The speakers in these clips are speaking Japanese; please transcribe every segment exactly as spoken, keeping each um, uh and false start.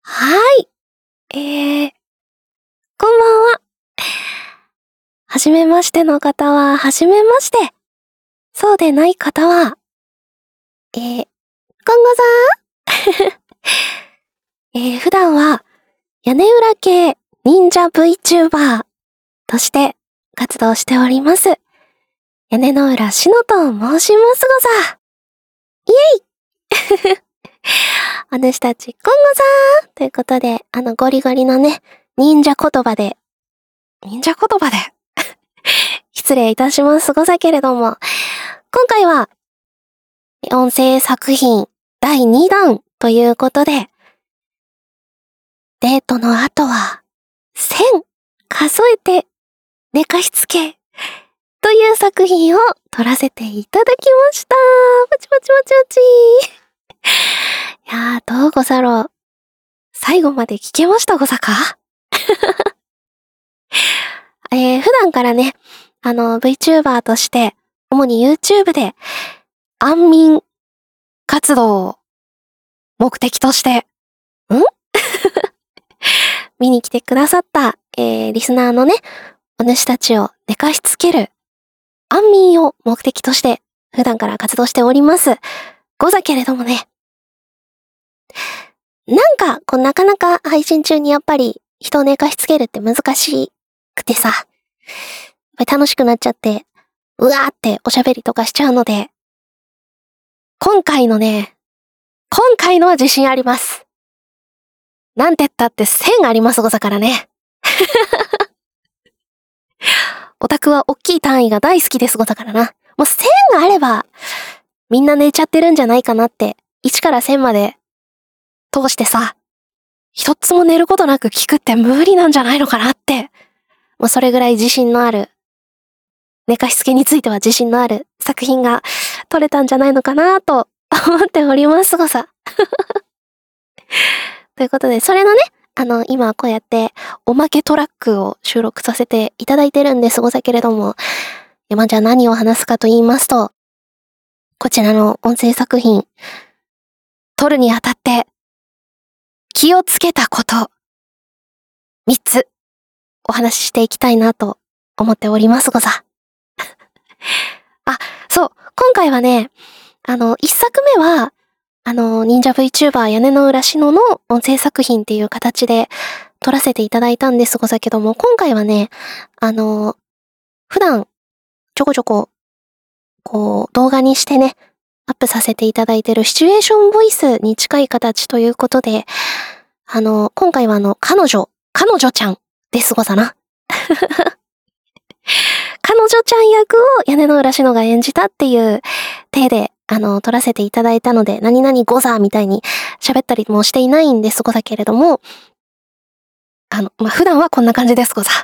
はい。えー、こんばんは。はじめましての方は、はじめまして。そうでない方は、えー、こんごさーえー、普段は、屋根裏系忍者 VTuber として活動しております。屋根の裏しのと申しますごさ。イェイお主たち、こんごさーということで、あのゴリゴリのね、忍者言葉で、忍者言葉で失礼いたしますござけれども、今回は、音声作品だいにだんということで、デートの後は、せん数えて寝かしつけという作品を撮らせていただきました。パチパチパチパチ。いやー、どうござろう。最後まで聞けましたござかえー、普段からね、あの、VTuber として、主に YouTube で、安眠活動を目的として、ん見に来てくださった、えー、リスナーのね、お主たちを寝かしつける、安眠を目的として、普段から活動しております。ござけれどもね。なんか、こう、なかなか配信中にやっぱり、人を寝かしつけるって難しくてさ、やっぱり楽しくなっちゃって、うわーっておしゃべりとかしちゃうので、今回のね、今回のは自信あります。なんて言ったってせんありますござからね。オタクは大きい単位が大好きですござからな。もうせんがあれば、みんな寝ちゃってるんじゃないかなって、いちからせんまで通してさ、一つも寝ることなく聞くって無理なんじゃないのかなって、もうそれぐらい自信のある、寝かしつけについては自信のある作品が撮れたんじゃないのかなと思っておりますごさ。ということで、それのね、あの、今こうやっておまけトラックを収録させていただいてるんですござけれども、いやまあ、じゃあ何を話すかと言いますと、こちらの音声作品、撮るにあたって気をつけたこと、みっつお話ししていきたいなと思っておりますござ。あ、そう、今回はね、あの、いっさくめは、あの、忍者 VTuber 屋根の裏しのの音声作品っていう形で撮らせていただいたんですござけども、今回はね、あの、普段、ちょこちょこ、こう、動画にしてね、アップさせていただいてるシチュエーションボイスに近い形ということで、あの、今回はあの、彼女、彼女ちゃんですござな。彼女ちゃん役を屋根の裏しのが演じたっていう体で、あの、撮らせていただいたので、何々ござみたいに喋ったりもしていないんですござけれども、あの、まあ、普段はこんな感じですござ。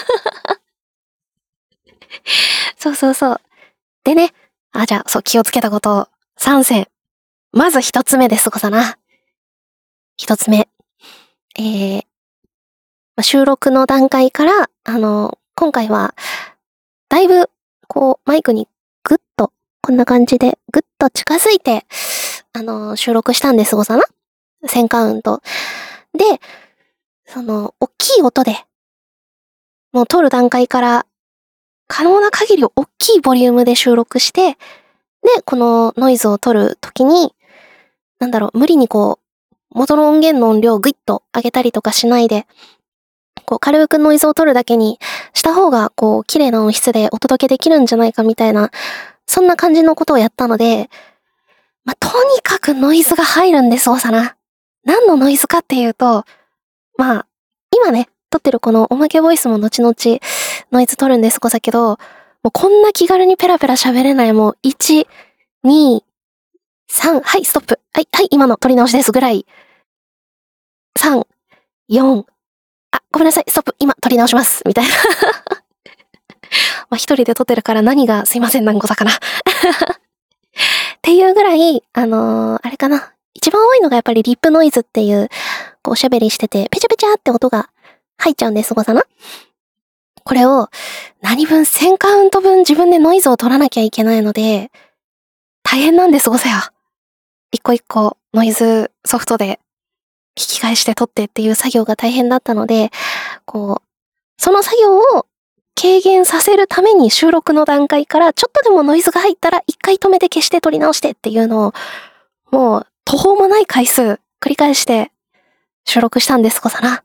そうそうそう。でね、あ、じゃあ、そう、気をつけたことをさんせん。まず一つ目ですござな。一つ目。えー、収録の段階から、あの、今回は、だいぶ、こう、マイクにグッと、こんな感じで、グッと近づいて、あの、収録したんですござな。せんカウント。で、その、大きい音で、もう撮る段階から、可能な限り大きいボリュームで収録して、で、このノイズを撮るときに、なんだろう、無理にこう、元の音源の音量をグイッと上げたりとかしないで、こう、軽くノイズを撮るだけにした方が、こう、綺麗な音質でお届けできるんじゃないかみたいな、そんな感じのことをやったので、まあ、とにかくノイズが入るんですごさな。何のノイズかっていうと、まあ、今ね、撮ってるこのおまけボイスも後々ノイズ撮るんですごさけど、もうこんな気軽にペラペラ喋れないもう、いち、に、さん、はい、ストップ。はい、はい、今の撮り直しですぐらい。さん、よん、あ、ごめんなさい、ストップ、今撮り直します。みたいな。まあ、一人で撮ってるから何がすいませんなんござかな。っていうぐらい、あのー、あれかな。一番多いのがやっぱりリップノイズっていう、こうおしゃべりしてて、ペチャペチャって音が入っちゃうんですござな。これを、何分せんカウント分自分でノイズを取らなきゃいけないので、大変なんですござよ。一個一個ノイズソフトで聞き返して撮ってっていう作業が大変だったので、こう、その作業を軽減させるために収録の段階からちょっとでもノイズが入ったら一回止めて消して撮り直してっていうのを、もう途方もない回数繰り返して収録したんですこさな。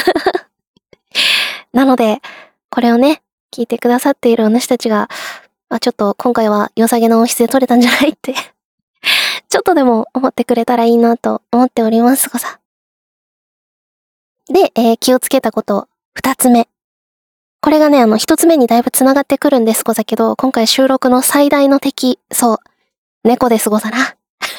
なので、これをね、聞いてくださっているお主たちが、あ、ちょっと今回は良さげな音質で撮れたんじゃないってちょっとでも思ってくれたらいいなと思っておりますこさ。で、えー、気をつけたこと二つ目。これがね、あの一つ目にだいぶ繋がってくるんですこさけど、今回収録の最大の敵、そう、猫ですごさな。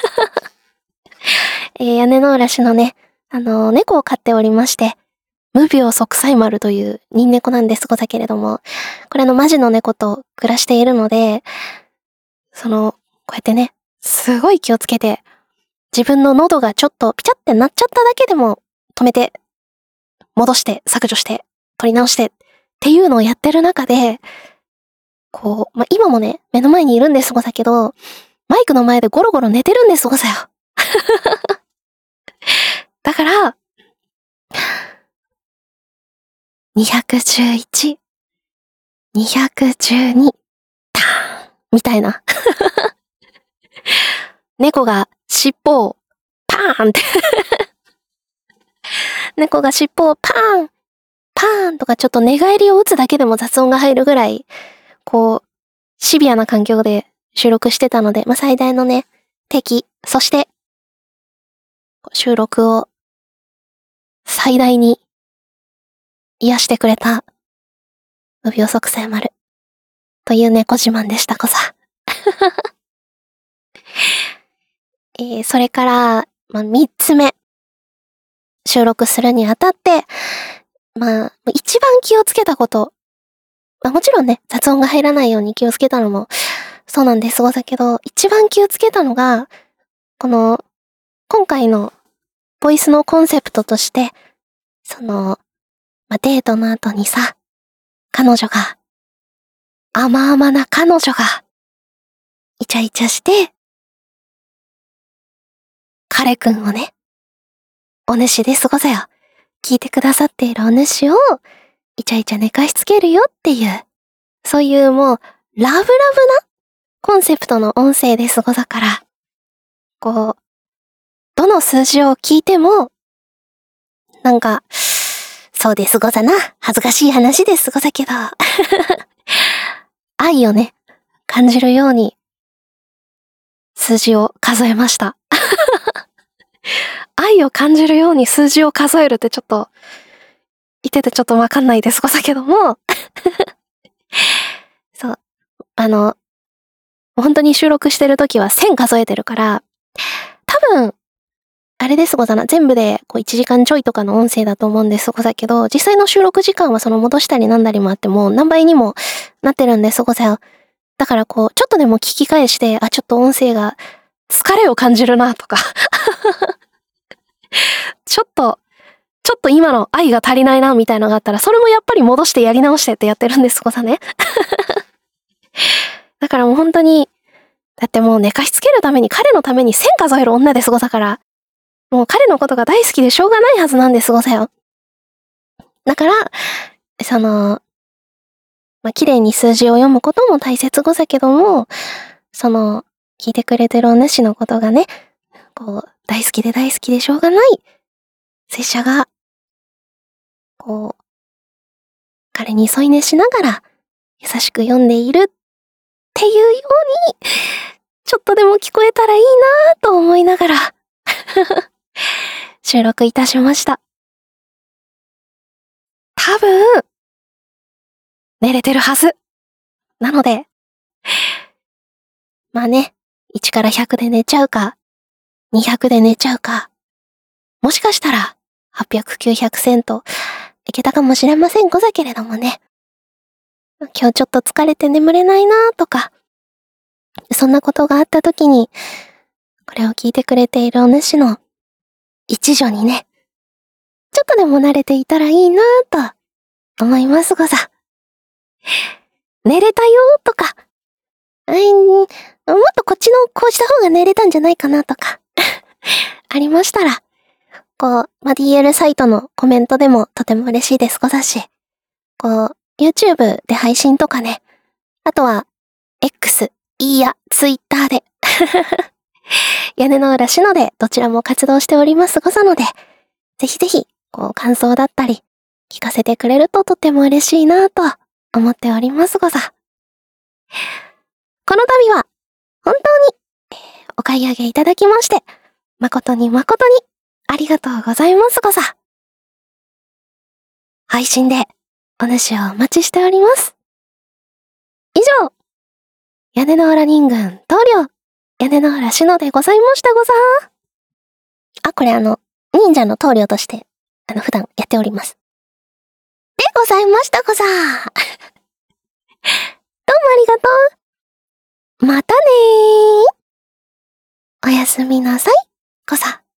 えー、屋根の浦市のね、あのー、猫を飼っておりまして、無病息災丸という人猫なんですごさけれども、これのマジの猫と暮らしているので、その、こうやってね、すごい気をつけて、自分の喉がちょっとピチャってなっちゃっただけでも止めて、戻して、削除して、取り直して、っていうのをやってる中で、こう、まあ、今もね、目の前にいるんですごさけど、マイクの前でゴロゴロ寝てるんですごさよ。だから、にひゃくじゅういち、にひゃくじゅうに、ターンみたいな。猫が尻尾をパーンって猫が尻尾をパーンパーンとかちょっと寝返りを打つだけでも雑音が入るぐらい、こう、シビアな環境で収録してたので、まあ、最大のね、敵、そして、収録を最大に癒してくれた、無病息災丸という猫自慢でしたこさ。えー、それから、まあ、三つ目。収録するにあたって、まあ、一番気をつけたこと。まあ、もちろんね、雑音が入らないように気をつけたのも、そうなんですごだけど、一番気をつけたのが、この、今回の、ボイスのコンセプトとして、その、まあ、デートの後にさ、彼女が、甘々な彼女が、イチャイチャして、彼くんをね、お主ですごさよ。聞いてくださっているお主を、イチャイチャ寝かしつけるよっていう、そういうもう、ラブラブなコンセプトの音声ですごさから、こう、どの数字を聞いても、なんか、そうですごさな。恥ずかしい話ですごさけど。愛をね、感じるように、数字を数えました。愛を感じるように数字を数えるってちょっと、言っててちょっとわかんないですごさけども。そう。あの、本当に収録してるときはせん数えてるから、多分、あれですごさな、全部でこういちじかんちょいとかの音声だと思うんですごさけど、実際の収録時間はその戻したりなんだりもあっても何倍にもなってるんですごさよ。だからこう、ちょっとでも聞き返して、あ、ちょっと音声が疲れを感じるなとか。ちょっと、ちょっと今の愛が足りないなみたいなのがあったら、それもやっぱり戻してやり直してってやってるんですごさね。だからもう本当に、だってもう寝かしつけるために彼のためにせん数える女ですごさから、もう彼のことが大好きでしょうがないはずなんですごさよ。だから、その、まあ、綺麗に数字を読むことも大切ごさけども、その、聞いてくれてるお主のことがね、こう、大好きで大好きでしょうがない、拙者が、こう、彼に添い寝しながら、優しく読んでいるっていうように、ちょっとでも聞こえたらいいなぁと思いながら、収録いたしました。多分、寝れてるはず。なので、まあね、いちからひゃくで寝ちゃうか、にひゃくで寝ちゃうか、もしかしたら、はっぴゃく、きゅうひゃくせんといけたかもしれませんござけれどもね。今日ちょっと疲れて眠れないなーとか、そんなことがあった時に、これを聞いてくれているお主の一助にね、ちょっとでも慣れていたらいいなーと思いますござ。寝れたよーとか、あいん、もっとこっちのこうした方が寝れたんじゃないかなとか、ありましたら、こう、 まあ、ディーエル サイトのコメントでもとても嬉しいですござし、こう、YouTube で配信とかね、あとは、X、いいや、Twitter で、屋根の裏しのでどちらも活動しておりますござので、ぜひぜひ、こう、感想だったり、聞かせてくれるととても嬉しいなぁと思っておりますござ。この度は、本当に、えーお買い上げいただきまして、誠に誠にありがとうございますござ。配信でお主をお待ちしております。以上、屋根の裏人軍棟梁、屋根の裏しのでございましたござ。あ、これあの、忍者の棟梁として、あの、普段やっております。でございましたござ。どうもありがとう。またねー。おやすみなさい、ござ。